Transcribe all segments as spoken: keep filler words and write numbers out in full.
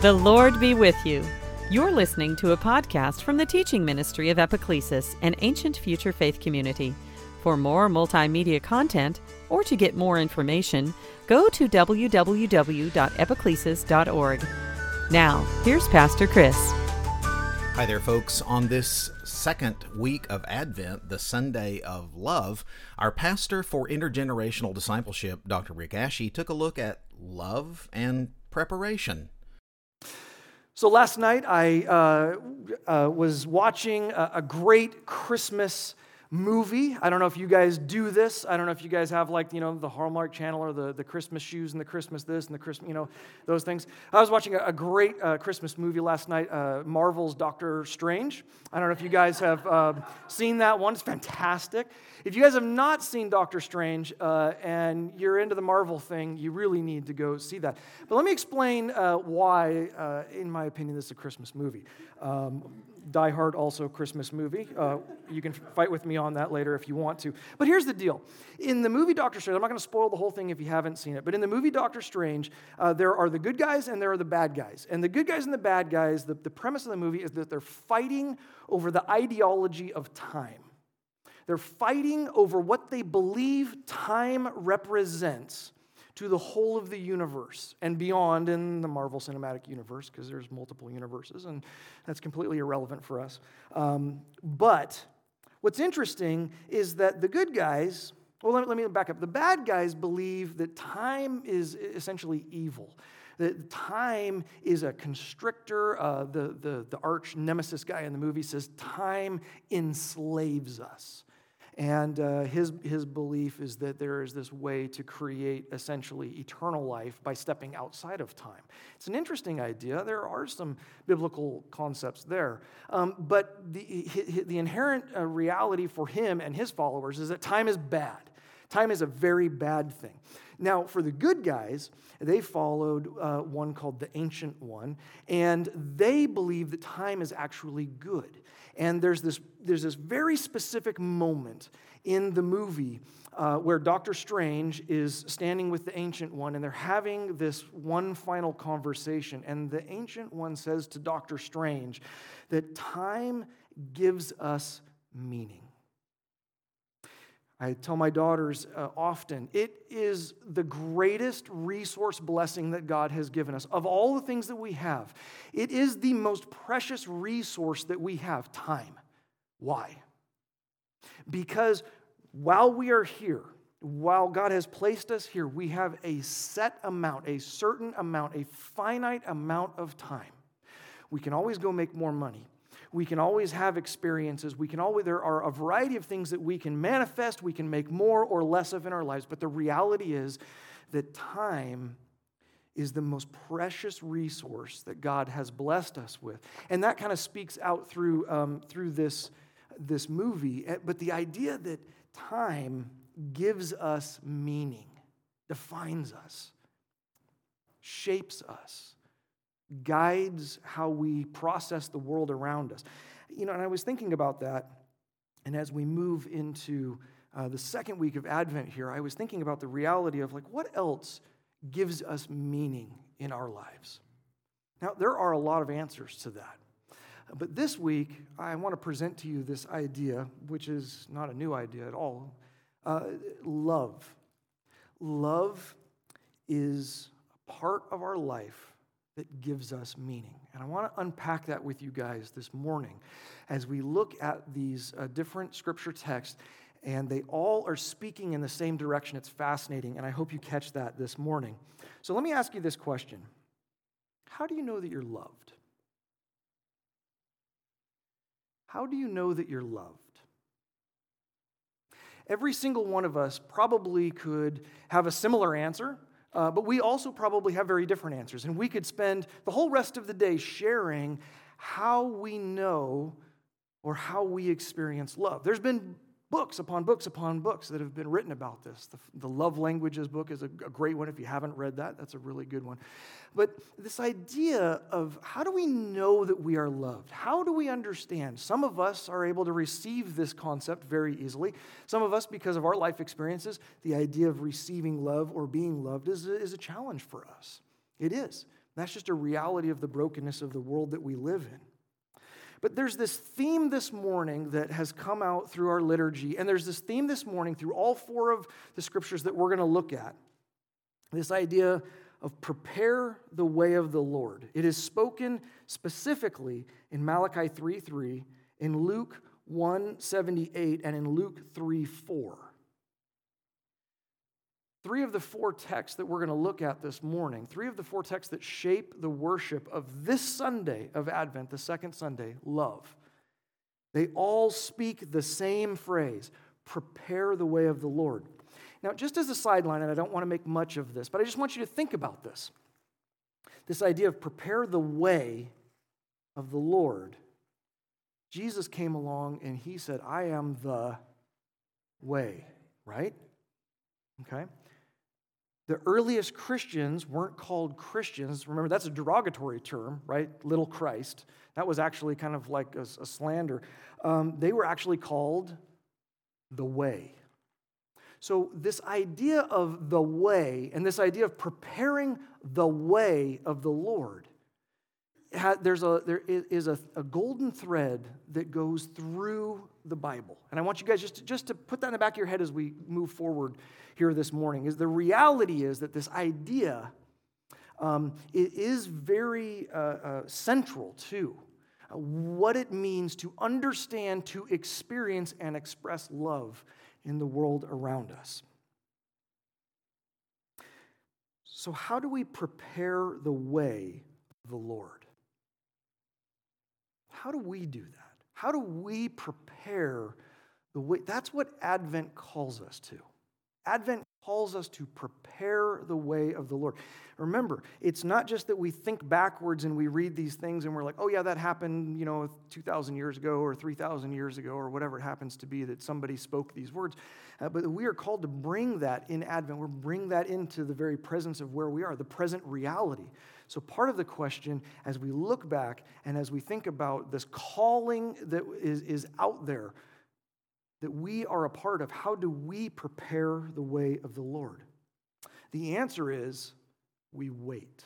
The Lord be with you. You're listening to a podcast from the teaching ministry of Epiclesis, an ancient future faith community. For more multimedia content, or to get more information, go to w w w dot epiclesis dot org. Now, here's Pastor Chris. Hi there, folks. On this second week of Advent, the Sunday of Love, our pastor for intergenerational discipleship, Doctor Rick Ashey, took a look at love and preparation. So last night I uh, uh, was watching a, a great Christmas movie. I don't know if you guys do this. I don't know if you guys have, like, you know, the Hallmark Channel or the, the Christmas shoes and the Christmas this and the Christmas, you know, those things. I was watching a, a great uh, Christmas movie last night, uh, Marvel's Doctor Strange. I don't know if you guys have uh, seen that one. It's fantastic. If you guys have not seen Doctor Strange uh, and you're into the Marvel thing, you really need to go see that. But let me explain uh, why, uh, in my opinion, this is a Christmas movie. Um, Die Hard, also a Christmas movie. Uh, you can fight with me on that later if you want to. But here's the deal. In the movie Doctor Strange, I'm not going to spoil the whole thing if you haven't seen it, but in the movie Doctor Strange, uh, there are the good guys and there are the bad guys. And the good guys and the bad guys, the, the premise of the movie is that they're fighting over the ideology of time. They're fighting over what they believe time represents to the whole of the universe and beyond in the Marvel Cinematic Universe, because there's multiple universes, and that's completely irrelevant for us. Um, but what's interesting is that the good guys, well, let me, let me back up. The bad guys believe that time is essentially evil. That time is a constrictor. Uh, the, the, the arch nemesis guy in the movie says time enslaves us. And uh, his his belief is that there is this way to create essentially eternal life by stepping outside of time. It's an interesting idea. There are some biblical concepts there. Um, but the, the inherent uh, reality for him and his followers is that time is bad. Time is a very bad thing. Now, for the good guys, they followed uh, one called the Ancient One, and they believe that time is actually good. And there's this there's this very specific moment in the movie uh, where Doctor Strange is standing with the Ancient One, and they're having this one final conversation. And the Ancient One says to Doctor Strange that time gives us meaning. I tell my daughters uh, often, it is the greatest resource blessing that God has given us. Of all the things that we have, it is the most precious resource that we have, time. Why? Because while we are here, while God has placed us here, we have a set amount, a certain amount, a finite amount of time. We can always go make more money. We can always have experiences. We can always, there are a variety of things that we can manifest, we can make more or less of in our lives. But the reality is that time is the most precious resource that God has blessed us with. And that kind of speaks out through, um, through this, this movie. But the idea that time gives us meaning, defines us, shapes us, guides how we process the world around us. You know, and I was thinking about that, and as we move into uh, the second week of Advent here, I was thinking about the reality of, like, what else gives us meaning in our lives? Now, there are a lot of answers to that. But this week, I want to present to you this idea, which is not a new idea at all. Uh, love. Love is a part of our life that gives us meaning. And I want to unpack that with you guys this morning as we look at these uh, different scripture texts, and they all are speaking in the same direction. It's fascinating, and I hope you catch that this morning. So let me ask you this question. How do you know that you're loved? How do you know that you're loved? Every single one of us probably could have a similar answer, Uh, but we also probably have very different answers. And we could spend the whole rest of the day sharing how we know or how we experience love. There's been books upon books upon books that have been written about this. The, the Love Languages book is a, a great one. If you haven't read that, that's a really good one. But this idea of how do we know that we are loved? How do we understand? Some of us are able to receive this concept very easily. Some of us, because of our life experiences, the idea of receiving love or being loved is a, is a challenge for us. It is. That's just a reality of the brokenness of the world that we live in. But there's this theme this morning that has come out through our liturgy, and there's this theme this morning through all four of the scriptures that we're going to look at. This idea of prepare the way of the Lord. It is spoken specifically in Malachi three three, in Luke one seventy-eight, and in Luke three four. Three of the four texts that we're going to look at this morning, three of the four texts that shape the worship of this Sunday of Advent, the second Sunday, love. They all speak the same phrase, prepare the way of the Lord. Now, just as a sideline, and I don't want to make much of this, but I just want you to think about this. This idea of prepare the way of the Lord. Jesus came along and he said, I am the way, right? Okay? The earliest Christians weren't called Christians. Remember, that's a derogatory term, right? Little Christ. That was actually kind of like a, a slander. Um, they were actually called the way. So this idea of the way and this idea of preparing the way of the Lord, there's a, there is a, a golden thread that goes through the Bible. And I want you guys just to, just to put that in the back of your head as we move forward here this morning, is the reality is that this idea um, it is very uh, uh, central to uh, what it means to understand, to experience, and express love in the world around us. So how do we prepare the way of the Lord? How do we do that? How do we prepare the way? That's what Advent calls us to. Advent calls us to prepare the way of the Lord. Remember, it's not just that we think backwards and we read these things and we're like, oh yeah, that happened, you know, two thousand years ago or three thousand years ago or whatever it happens to be that somebody spoke these words. Uh, but we are called to bring that in Advent. We're bring that into the very presence of where we are, the present reality. So part of the question, as we look back and as we think about this calling that is, is out there, that we are a part of, how do we prepare the way of the Lord? The answer is, we wait.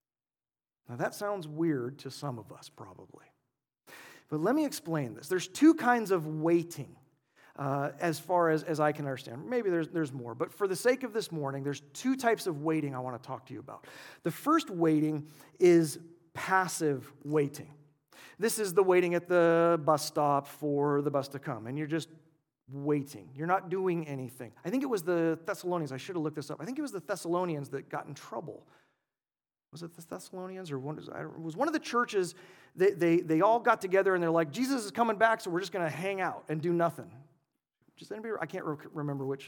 Now that sounds weird to some of us probably. But let me explain this. There's two kinds of waiting uh, as far as, as I can understand. Maybe there's, there's more, but for the sake of this morning, there's two types of waiting I want to talk to you about. The first waiting is passive waiting. This is the waiting at the bus stop for the bus to come, and you're just waiting. You're not doing anything. I think it was the Thessalonians. I should have looked this up. I think it was the Thessalonians that got in trouble. Was it the Thessalonians or one? It was one of the churches. They they they all got together and they're like, Jesus is coming back, so we're just going to hang out and do nothing. Just anybody? I can't re- remember which.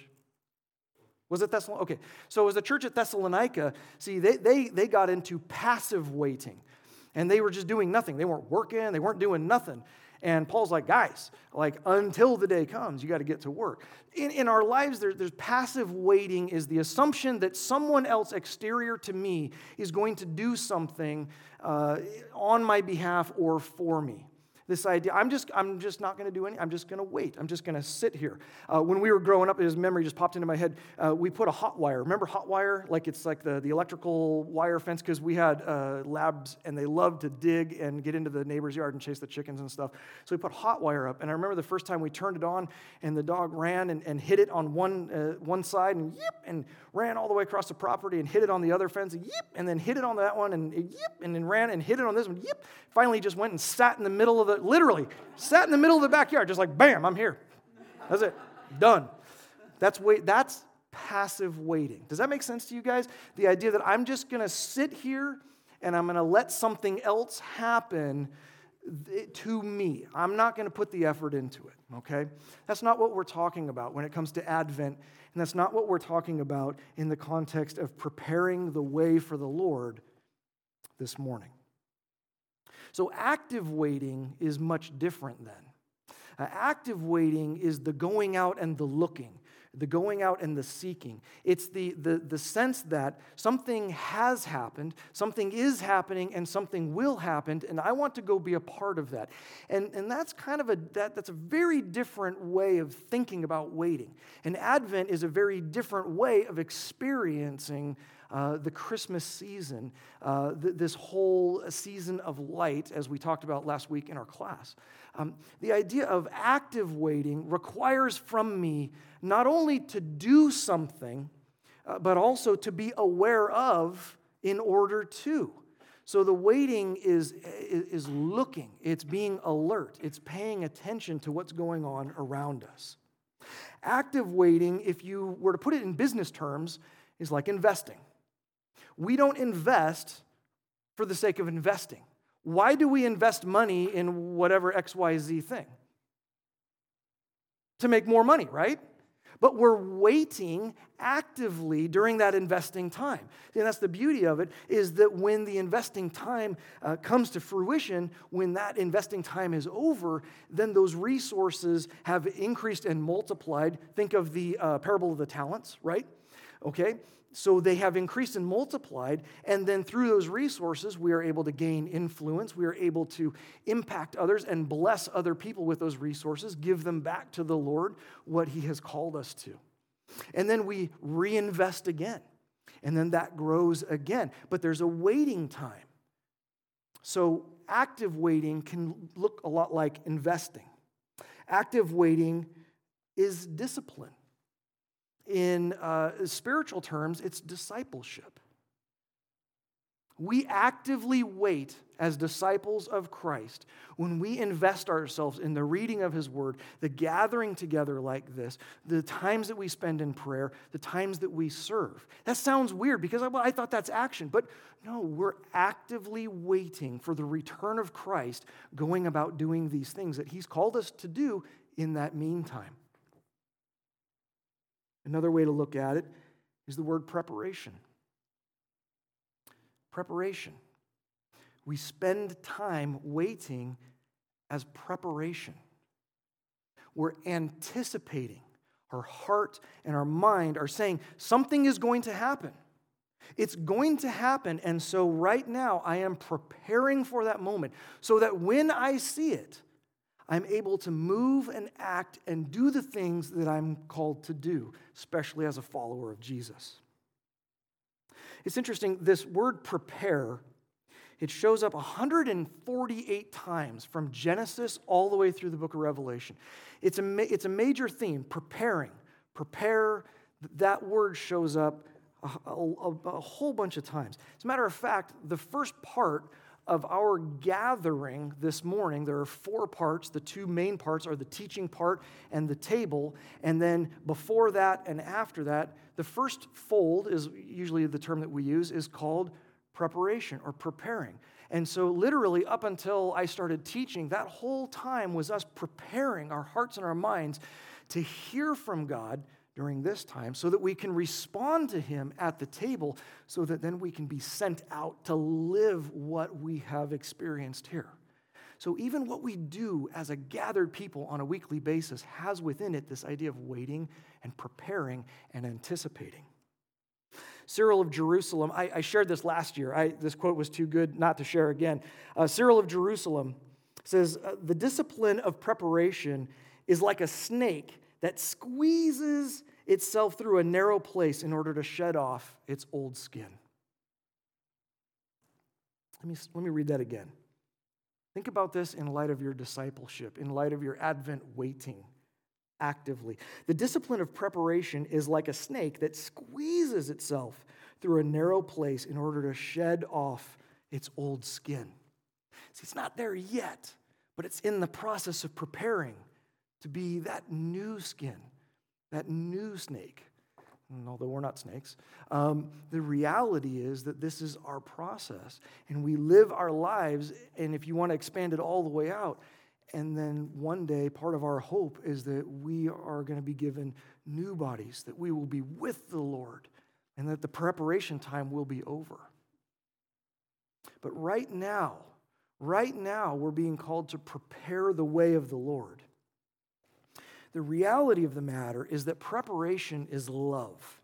Was it Thessalonica? Okay, so it was the church at Thessalonica. See, they they they got into passive waiting, and they were just doing nothing. They weren't working. They weren't doing nothing. And Paul's like, guys, like until the day comes, you got to get to work. In, in our lives, there, there's passive waiting is the assumption that someone else exterior to me is going to do something uh, on my behalf or for me. This idea, I'm just I'm just not going to do any, I'm just going to wait. I'm just going to sit here. Uh, when we were growing up, his memory just popped into my head. Uh, we put a hot wire. Remember hot wire? Like it's like the, the electrical wire fence, because we had uh, labs and they loved to dig and get into the neighbor's yard and chase the chickens and stuff. So we put hot wire up. And I remember the first time we turned it on and the dog ran and, and hit it on one uh, one side and yip, and ran all the way across the property and hit it on the other fence and yip, and then hit it on that one and yip, and then ran and hit it on this one, yip. Finally just went and sat in the middle of the literally sat in the middle of the backyard, just like, bam, I'm here. That's it. Done. That's wait. That's passive waiting. Does that make sense to you guys? The idea that I'm just going to sit here and I'm going to let something else happen to me. I'm not going to put the effort into it, okay? That's not what we're talking about when it comes to Advent, and that's not what we're talking about in the context of preparing the way for the Lord this morning. So active waiting is much different then. Uh, active waiting is the going out and the looking, the going out and the seeking. It's the, the, the sense that something has happened, something is happening, and something will happen, and I want to go be a part of that. And, and that's kind of a that, that's a very different way of thinking about waiting. And Advent is a very different way of experiencing uh, the Christmas season, uh, th- this whole season of light, as we talked about last week in our class. Um, the idea of active waiting requires from me not only to do something, uh, but also to be aware of in order to. So the waiting is, is looking, it's being alert, it's paying attention to what's going on around us. Active waiting, if you were to put it in business terms, is like investing. We don't invest for the sake of investing. Why do we invest money in whatever X Y Z thing? To make more money, right? But we're waiting actively during that investing time. And that's the beauty of it, is that when the investing time uh, comes to fruition, when that investing time is over, then those resources have increased and multiplied. Think of the uh, parable of the talents, right? Okay? So they have increased and multiplied, and then through those resources, we are able to gain influence. We are able to impact others and bless other people with those resources, give them back to the Lord what He has called us to. And then we reinvest again, and then that grows again. But there's a waiting time. So active waiting can look a lot like investing. Active waiting is discipline. In uh, spiritual terms, it's discipleship. We actively wait as disciples of Christ when we invest ourselves in the reading of His Word, the gathering together like this, the times that we spend in prayer, the times that we serve. That sounds weird because I, well, I thought that's action, but no, we're actively waiting for the return of Christ, going about doing these things that He's called us to do in that meantime. Another way to look at it is the word preparation. Preparation. We spend time waiting as preparation. We're anticipating. Our heart and our mind are saying something is going to happen. It's going to happen, and so right now I am preparing for that moment so that when I see it, I'm able to move and act and do the things that I'm called to do, especially as a follower of Jesus. It's interesting, this word prepare, it shows up one hundred forty-eight times from Genesis all the way through the book of Revelation. It's a, ma- it's a major theme, preparing. Prepare, that word shows up a, a, a whole bunch of times. As a matter of fact, the first part of our gathering this morning, there are four parts. The two main parts are the teaching part and the table. And then before that and after that, the first fold is usually the term that we use, is called preparation or preparing. And so literally up until I started teaching, that whole time was us preparing our hearts and our minds to hear from God during this time so that we can respond to Him at the table so that then we can be sent out to live what we have experienced here. So even what we do as a gathered people on a weekly basis has within it this idea of waiting and preparing and anticipating. Cyril of Jerusalem, I, I shared this last year. I, this quote was too good not to share again. Uh, Cyril of Jerusalem says, the discipline of preparation is like a snake that squeezes itself through a narrow place in order to shed off its old skin. Let me, let me read that again. Think about this in light of your discipleship, in light of your Advent waiting actively. The discipline of preparation is like a snake that squeezes itself through a narrow place in order to shed off its old skin. See, it's not there yet, but it's in the process of preparing to be that new skin, that new snake. And although we're not snakes, um, the reality is that this is our process. And we live our lives, and if you want to expand it all the way out, and then one day, part of our hope is that we are going to be given new bodies, that we will be with the Lord, and that the preparation time will be over. But right now, right now, we're being called to prepare the way of the Lord. The reality of the matter is that preparation is love.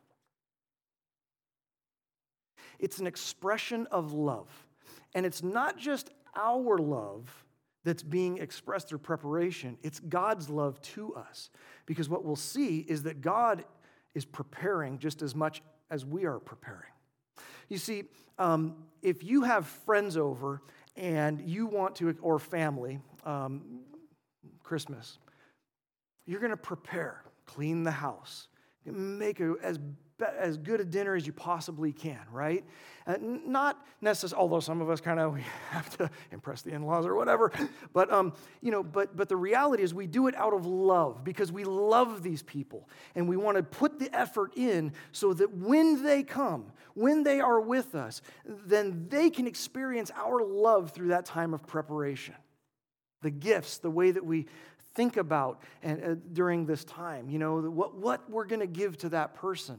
It's an expression of love. And it's not just our love that's being expressed through preparation, it's God's love to us. Because what we'll see is that God is preparing just as much as we are preparing. You see, um, if you have friends over and you want to, or family, um, Christmas, you're going to prepare, clean the house, make a, as as good a dinner as you possibly can, right? Uh, not necessarily, although some of us kind of have to impress the in-laws or whatever, but um, you know, but but the reality is we do it out of love because we love these people and we want to put the effort in so that when they come, when they are with us, then they can experience our love through that time of preparation. The gifts, the way that we think about and uh, during this time, you know, what what we're going to give to that person.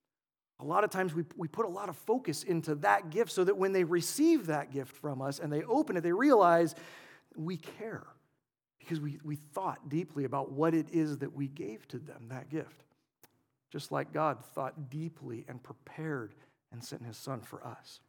A lot of times we, we put a lot of focus into that gift so that when they receive that gift from us and they open it, they realize we care because we, we thought deeply about what it is that we gave to them, that gift. Just like God thought deeply and prepared and sent his son for us.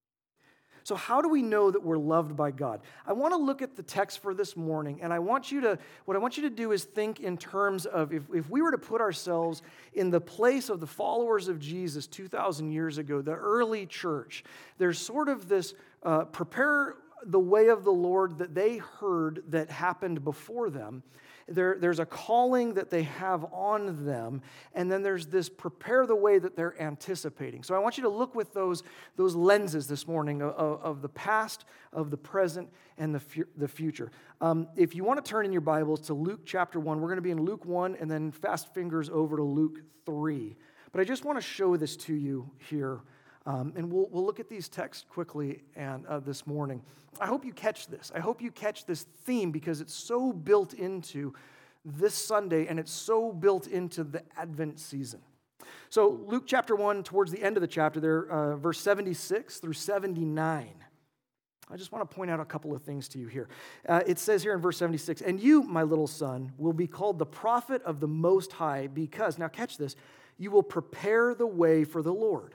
So how do we know that we're loved by God? I want to look at the text for this morning, and I want you to, what I want you to do is think in terms of if, if we were to put ourselves in the place of the followers of Jesus two thousand years ago, the early church, there's sort of this uh, prepare the way of the Lord that they heard that happened before them. There, there's a calling that they have on them, and then there's this prepare the way that they're anticipating. So I want you to look with those, those lenses this morning of, of the past, of the present, and the, fu- the future. Um, if you want to turn in your Bibles to Luke chapter one, we're going to be in Luke one, and then fast fingers over to Luke three. But I just want to show this to you here. Um, and we'll we'll look at these texts quickly and uh, this morning. I hope you catch this. I hope you catch this theme because it's so built into this Sunday and it's so built into the Advent season. So Luke chapter one, towards the end of the chapter there, uh, verse seventy-six through seventy-nine. I just want to point out a couple of things to you here. Uh, it says here in verse seventy-six, "And you, my little son, will be called the prophet of the Most High because," now catch this, "you will prepare the way for the Lord."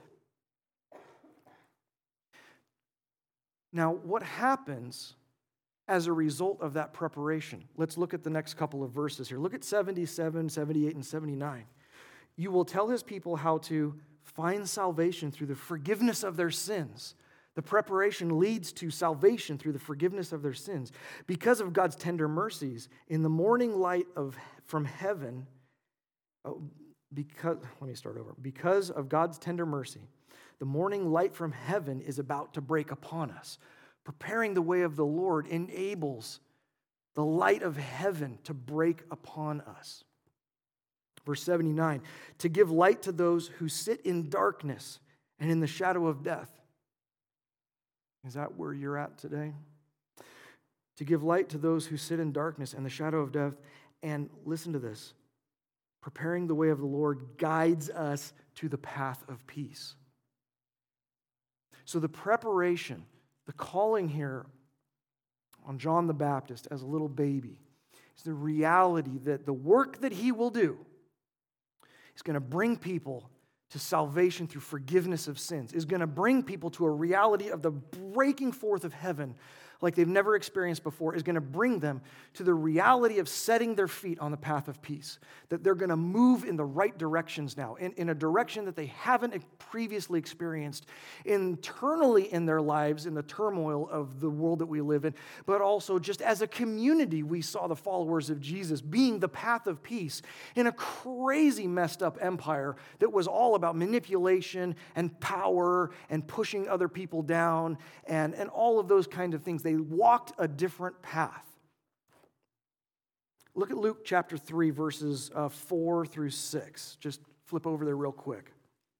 Now, what happens as a result of that preparation? Let's look at the next couple of verses here. Look at seventy-seven, seventy-eight, and seventy-nine. "You will tell his people how to find salvation through the forgiveness of their sins." The preparation leads to salvation through the forgiveness of their sins. "Because of God's tender mercies, in the morning light of from heaven," oh, because, let me start over. "Because of God's tender mercy, the morning light from heaven is about to break upon us." Preparing the way of the Lord enables the light of heaven to break upon us. Verse seventy-nine, "To give light to those who sit in darkness and in the shadow of death." Is that where you're at today? To give light to those who sit in darkness and the shadow of death. And listen to this. Preparing the way of the Lord guides us to the path of peace. So the preparation, the calling here on John the Baptist as a little baby is the reality that the work that he will do is going to bring people to salvation through forgiveness of sins, is going to bring people to a reality of the breaking forth of heaven like they've never experienced before, is going to bring them to the reality of setting their feet on the path of peace, that they're going to move in the right directions now, in, in a direction that they haven't previously experienced internally in their lives, in the turmoil of the world that we live in, but also just as a community, we saw the followers of Jesus being the path of peace in a crazy messed up empire that was all about manipulation and power and pushing other people down and, and all of those kind of things. They walked a different path. Look at Luke chapter three, verses uh, four through six. Just flip over there real quick.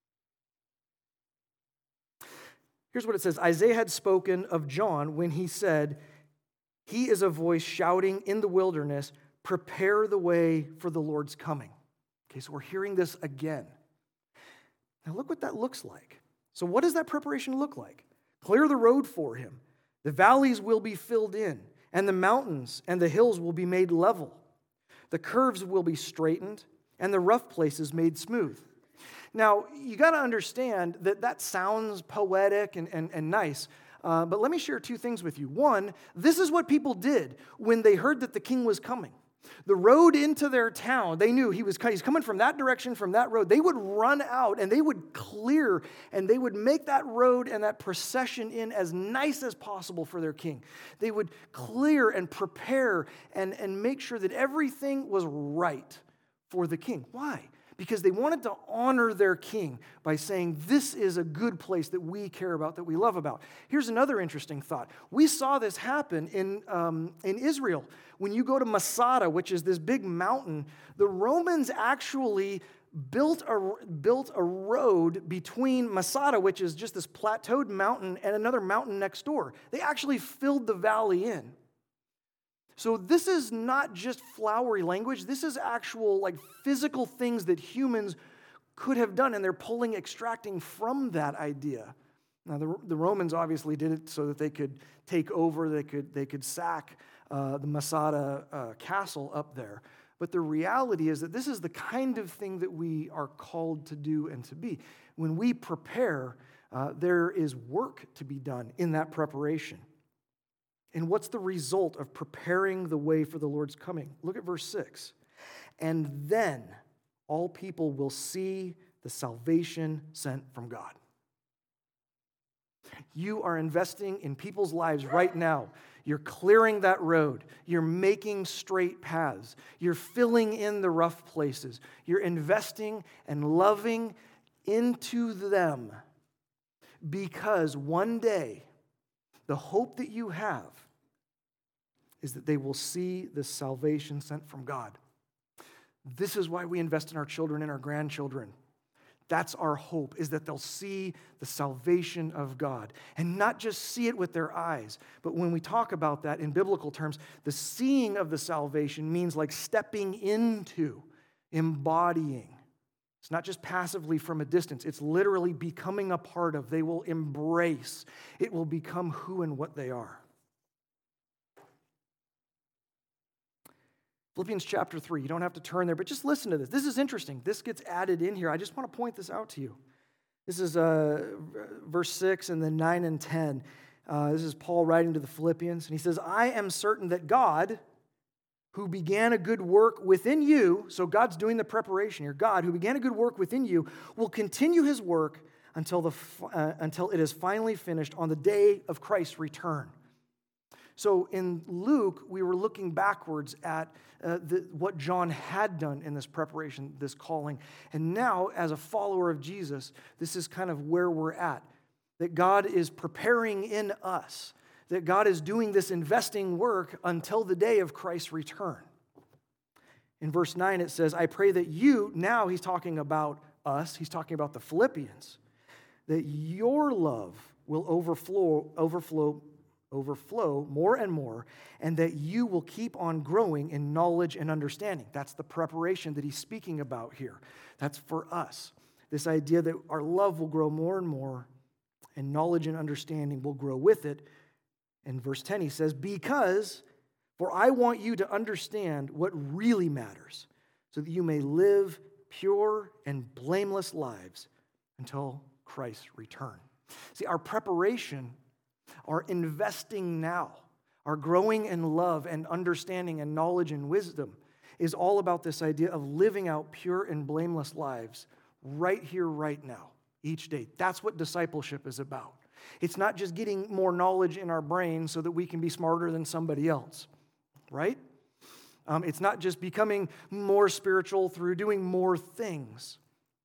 Here's what it says. "Isaiah had spoken of John when he said, 'He is a voice shouting in the wilderness, prepare the way for the Lord's coming.'" Okay, so we're hearing this again. Now look what that looks like. So what does that preparation look like? Clear the road for him. The valleys will be filled in, and the mountains and the hills will be made level. The curves will be straightened, and the rough places made smooth. Now, you got to understand that that sounds poetic and, and, and nice, uh, but let me share two things with you. One, this is what people did when they heard that the king was coming. The road into their town, they knew he was he's coming from that direction, from that road. They would run out and they would clear and they would make that road and that procession in as nice as possible for their king. They would clear and prepare and, and make sure that everything was right for the king. Why? Because they wanted to honor their king by saying, this is a good place that we care about, that we love about. Here's another interesting thought. We saw this happen in, um, in Israel. When you go to Masada, which is this big mountain, the Romans actually built a, built a road between Masada, which is just this plateaued mountain, and another mountain next door. They actually filled the valley in. So this is not just flowery language. This is actual, like, physical things that humans could have done, and they're pulling, extracting from that idea. Now, the, the Romans obviously did it so that they could take over, they could, they could sack uh, the Masada uh, castle up there. But the reality is that this is the kind of thing that we are called to do and to be. When we prepare, uh, there is work to be done in that preparation. And what's the result of preparing the way for the Lord's coming? Look at verse six. And then all people will see the salvation sent from God. You are investing in people's lives right now. You're clearing that road. You're making straight paths. You're filling in the rough places. You're investing and loving into them because one day, the hope that you have is that they will see the salvation sent from God. This is why we invest in our children and our grandchildren. That's our hope, is that they'll see the salvation of God. And not just see it with their eyes, but when we talk about that in biblical terms, the seeing of the salvation means like stepping into, embodying. It's not just passively from a distance. It's literally becoming a part of. They will embrace. It will become who and what they are. Philippians chapter three. You don't have to turn there, but just listen to this. This is interesting. This gets added in here. I just want to point this out to you. This is uh, verse six and then nine and ten. Uh, this is Paul writing to the Philippians. And he says, I am certain that God, who began a good work within you, so God's doing the preparation here, God, who began a good work within you, will continue his work until, the, uh, until it is finally finished on the day of Christ's return. So in Luke, we were looking backwards at uh, the, what John had done in this preparation, this calling. And now, as a follower of Jesus, this is kind of where we're at. That God is preparing in us. That God is doing this investing work until the day of Christ's return. In verse nine, it says, I pray that you, now he's talking about us, he's talking about the Philippians, that your love will overflow, overflow, overflow more and more, and that you will keep on growing in knowledge and understanding. That's the preparation that he's speaking about here. That's for us. This idea that our love will grow more and more, and knowledge and understanding will grow with it. In verse ten, he says, because, for I want you to understand what really matters, so that you may live pure and blameless lives until Christ's return. See, our preparation, our investing now, our growing in love and understanding and knowledge and wisdom is all about this idea of living out pure and blameless lives right here, right now, each day. That's what discipleship is about. It's not just getting more knowledge in our brain so that we can be smarter than somebody else, right? Um, it's not just becoming more spiritual through doing more things.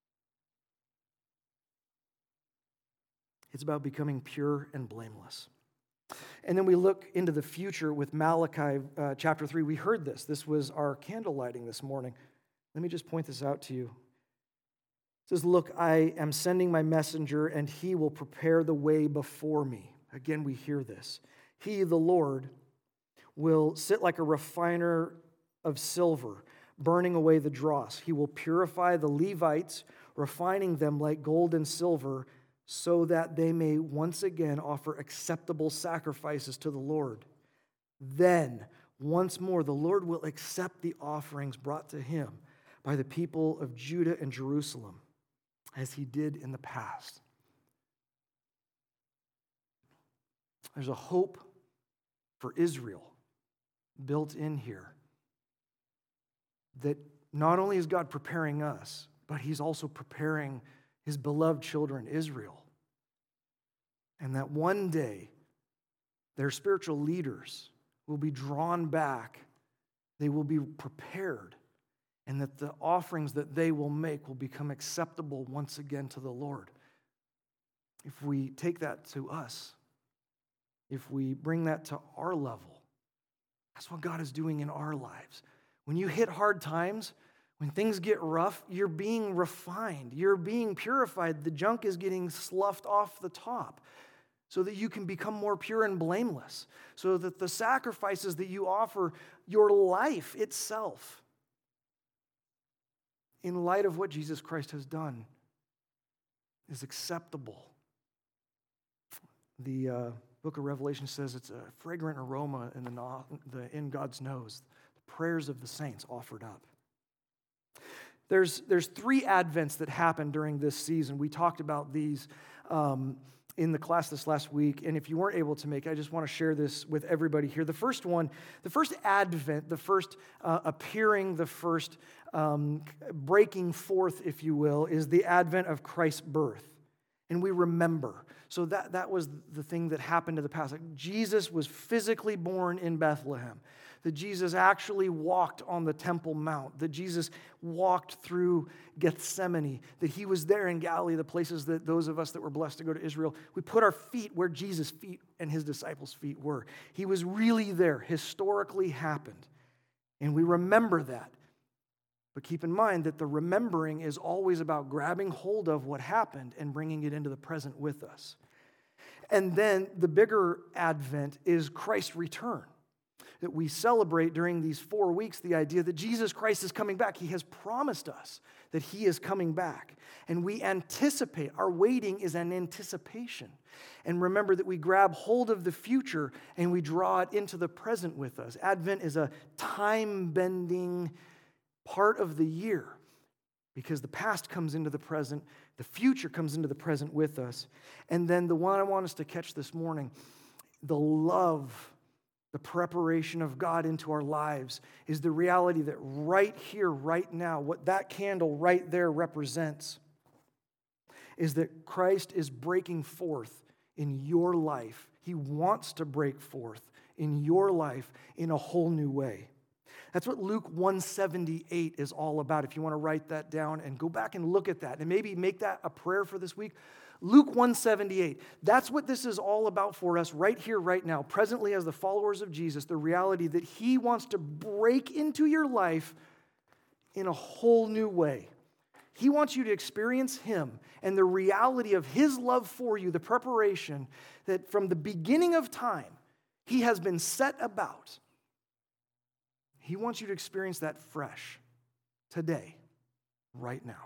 It's about becoming pure and blameless. And then we look into the future with Malachi uh, chapter three. We heard this. This was our candle lighting this morning. Let me just point this out to you. It says, look, I am sending my messenger, and he will prepare the way before me. Again, we hear this. He, the Lord, will sit like a refiner of silver, burning away the dross. He will purify the Levites, refining them like gold and silver, so that they may once again offer acceptable sacrifices to the Lord. Then, once more, the Lord will accept the offerings brought to him by the people of Judah and Jerusalem, as he did in the past. There's a hope for Israel built in here. that not only is God preparing us, but he's also preparing his beloved children, Israel. And that one day, their spiritual leaders will be drawn back. They will be prepared. And that the offerings that they will make will become acceptable once again to the Lord. If we take that to us, if we bring that to our level, that's what God is doing in our lives. When you hit hard times, when things get rough, you're being refined. You're being purified. The junk is getting sloughed off the top so that you can become more pure and blameless, so that the sacrifices that you offer, your life itself, in light of what Jesus Christ has done, is acceptable. The uh, book of Revelation says it's a fragrant aroma in, the, no- the, in God's nose, the prayers of the saints offered up. There's, there's three Advents that happen during this season. We talked about these um, in the class this last week, and if you weren't able to make it, I just want to share this with everybody here. The first one, the first Advent, the first uh, appearing, the first um, breaking forth, if you will, is the Advent of Christ's birth. And we remember. So that, that was the thing that happened to the past. Like Jesus was physically born in Bethlehem. That Jesus actually walked on the Temple Mount. That Jesus walked through Gethsemane. That he was there in Galilee, the places that those of us that were blessed to go to Israel, we put our feet where Jesus' feet and his disciples' feet were. He was really there, historically happened. And we remember that. But keep in mind that the remembering is always about grabbing hold of what happened and bringing it into the present with us. And then the bigger Advent is Christ's return. That we celebrate during these four weeks the idea that Jesus Christ is coming back. He has promised us that he is coming back. And we anticipate. Our waiting is an anticipation. And remember that we grab hold of the future and we draw it into the present with us. Advent is a time-bending part of the year because the past comes into the present, the future comes into the present with us. And then the one I want us to catch this morning, the love, the preparation of God into our lives is the reality that right here, right now, what that candle right there represents is that Christ is breaking forth in your life. He wants to break forth in your life in a whole new way. That's what Luke one seventy-eight is all about. If you want to write that down and go back and look at that and maybe make that a prayer for this week. Luke one seventy-eight, that's what this is all about for us right here, right now. Presently, as the followers of Jesus, the reality that he wants to break into your life in a whole new way. He wants you to experience him and the reality of his love for you, the preparation that from the beginning of time, he has been set about. He wants you to experience that fresh today, right now.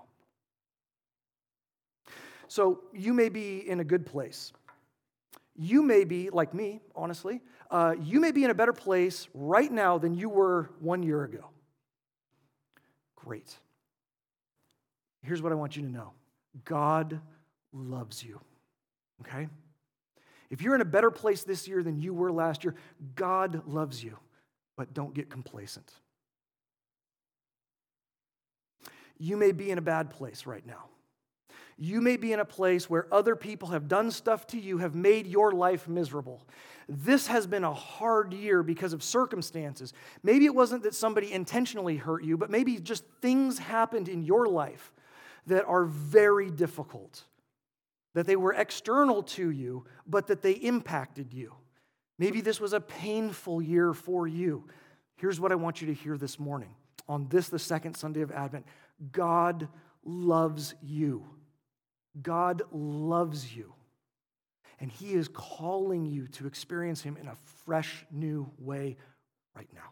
So you may be in a good place. You may be, like me, honestly, uh, you may be in a better place right now than you were one year ago. Great. Here's what I want you to know. God loves you, okay? If you're in a better place this year than you were last year, God loves you. But don't get complacent. You may be in a bad place right now. You may be in a place where other people have done stuff to you, have made your life miserable. This has been a hard year because of circumstances. Maybe it wasn't that somebody intentionally hurt you, but maybe just things happened in your life that are very difficult. That they were external to you, but that they impacted you. Maybe this was a painful year for you. Here's what I want you to hear this morning. On this, the second Sunday of Advent, God loves you. God loves you. And he is calling you to experience him in a fresh, new way right now.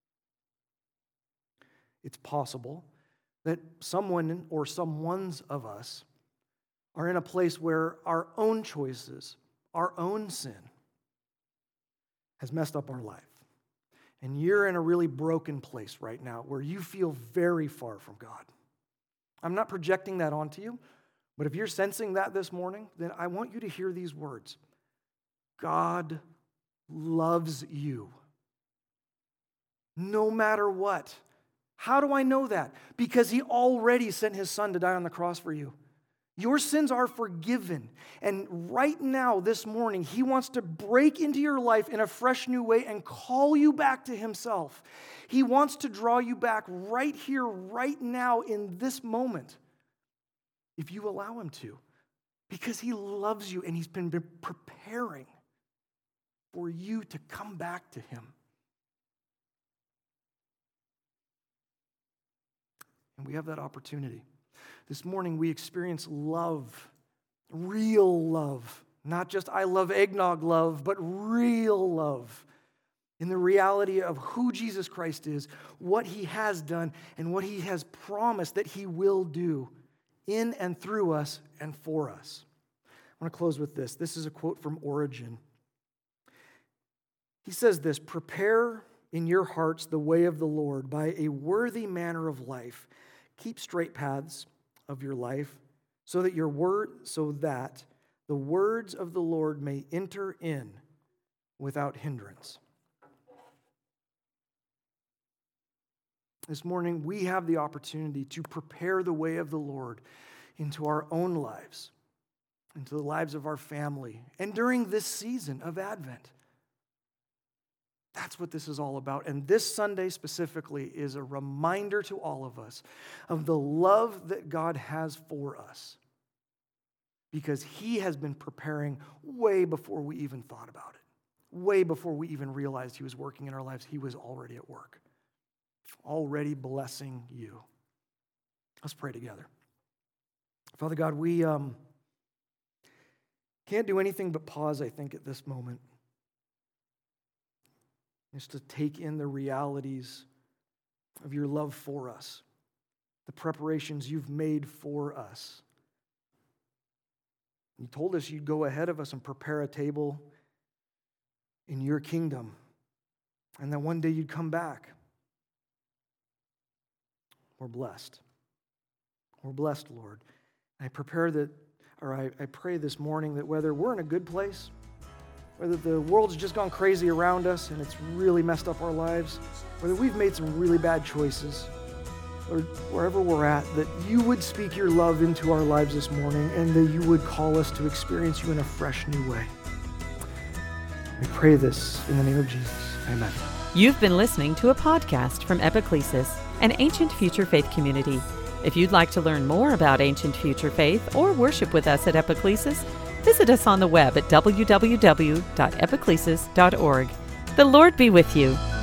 It's possible that someone or some ones of us are in a place where our own choices, our own sin, has messed up our life. And you're in a really broken place right now where you feel very far from God. I'm not projecting that onto you, but if you're sensing that this morning, then I want you to hear these words. God loves you. No matter what, How do I know that? Because he already sent his son to die on the cross for you. Your sins are forgiven. And right now, this morning, he wants to break into your life in a fresh new way and call you back to himself. He wants to draw you back right here, right now, in this moment, if you allow him to. Because he loves you and he's been preparing for you to come back to him. And we have that opportunity. This morning we experience love, real love. Not just I love eggnog love, but real love. In the reality of who Jesus Christ is, what he has done, and what he has promised that he will do in and through us and for us. I want to close with this. This is a quote from Origen. He says this, "Prepare in your hearts the way of the Lord by a worthy manner of life. Keep straight paths of your life so that your word, so that the words of the Lord may enter in without hindrance." This morning, we have the opportunity to prepare the way of the Lord into our own lives, into the lives of our family, and during this season of Advent. That's what this is all about. And this Sunday specifically is a reminder to all of us of the love that God has for us. Because he has been preparing way before we even thought about it. Way before we even realized he was working in our lives, he was already at work. Already blessing you. Let's pray together. Father God, we um, can't do anything but pause, I think, at this moment. Just to take in the realities of your love for us, the preparations you've made for us. You told us you'd go ahead of us and prepare a table in your kingdom, and that one day you'd come back. We're blessed. We're blessed, Lord. I prepare that, or I, I pray this morning that whether we're in a good place, whether the world's just gone crazy around us and it's really messed up our lives, whether we've made some really bad choices, or wherever we're at, that you would speak your love into our lives this morning and that you would call us to experience you in a fresh new way. We pray this in the name of Jesus. Amen. You've been listening to a podcast from Epiclesis, an Ancient Future Faith community. If you'd like to learn more about Ancient Future Faith or worship with us at Epiclesis, visit us on the web at w w w dot epiclesis dot org. The Lord be with you.